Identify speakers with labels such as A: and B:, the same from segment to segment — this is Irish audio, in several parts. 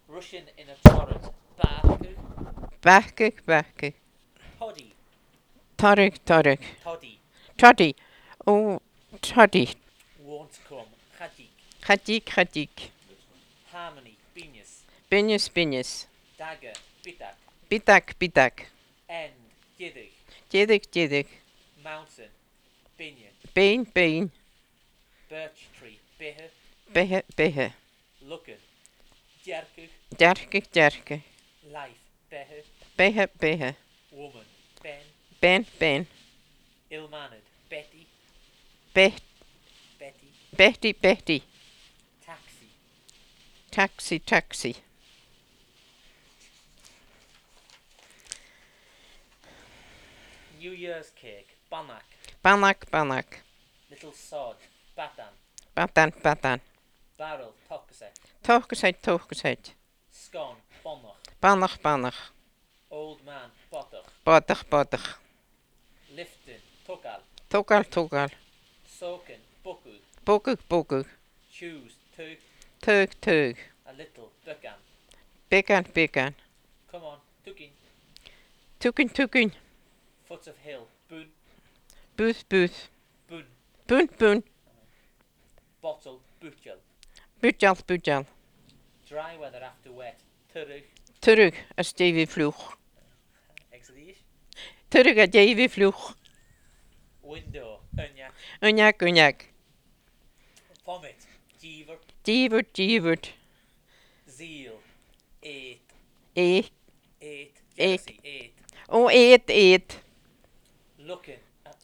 A: Russian in a torrent. Barku.
B: Bachkig, bachkig.
A: Toddy.
B: Torrig, torrig.
A: Toddy.
B: Toddy. Oh, toddy.
A: Won't come. Chajik.
B: Chajik, chajik.
A: Harmony. Binius.
B: Binus, binus.
A: Dagger. Bitak.
B: Bitak, bitak.
A: End. Jiddig.
B: Jiddig, jiddig.
A: Mountain. Binyan.
B: Bein, bein.
A: Birch tree. Bihe.
B: Behe, behe.
A: Looking. Jerkig.
B: Derkig, derkig.
A: Life. Behe.
B: Behe, behe.
A: Woman. Ben.
B: Ben, ben.
A: Ill-mannered. Betty.
B: Be,
A: Betty.
B: Betty, Betty.
A: Taxi.
B: Taxi, taxi.
A: New Year's cake. Bannock.
B: Bannock, bannock.
A: Little sod. Batan.
B: Batan, batan.
A: Barrel. Toxet.
B: Tochgeset, tochgeset.
A: Scone. Bonnoch.
B: Bannoch, bannoch.
A: Old man. Botoch.
B: Bodig, bodig.
A: Lifting. Tukal.
B: Togal, togal.
A: Soaking. Bukug.
B: Bogug, bogug.
A: Choose. Tug.
B: Tug, tug.
A: A little. Buckan.
B: Bigan, bigan.
A: Come on. Tukin.
B: Tukin, tukin.
A: Foot of hill. Boon.
B: Booth, booth.
A: Boon.
B: Boon, boon.
A: Bottle. Butchel.
B: Bujal, bujal.
A: Dry weather after wet. Turug.
B: Terug, as Davy vloeg.
A: Exodish.
B: Terug, as Davy vloeg.
A: Window. Unyak.
B: Unjak, unjak.
A: Vomit. Jeever.
B: Dievert, dievert.
A: Zeal. Eat.
B: Eet.
A: Eat.
B: Eat.
A: Jealousy. Eat.
B: Oh, eet, eet.
A: Looking.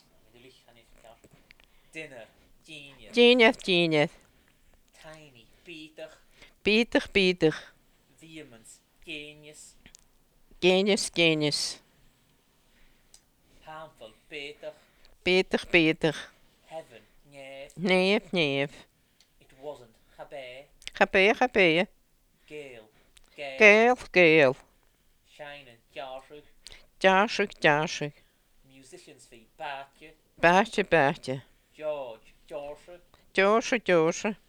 A: Dinner. Genius.
B: Genius, genius.
A: Tiny. Peter.
B: Peter, Peter.
A: Vehemence. Genius.
B: Genius, genius.
A: Harmful. Peter.
B: Peter, Peter.
A: Heaven. Neef.
B: Neef, neef.
A: It wasn't. Habay.
B: Gabee, gabee.
A: Gale. Gale.
B: Geel, geel.
A: Shining. Jarrug.
B: Jarsig, jarsig.
A: Musician's feet. Baatje.
B: Baatje, baatje.
A: George. George.
B: Joosje, joosje.